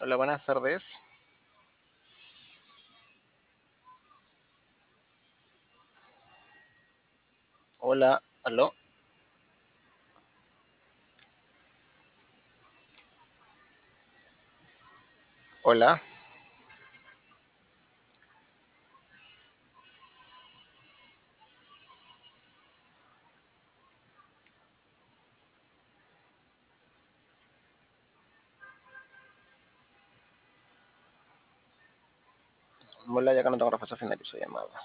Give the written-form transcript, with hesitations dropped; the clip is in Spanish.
Hola, buenas tardes. Hola, aló, hola, hola, ya que no tengo respuesta final de su llamada.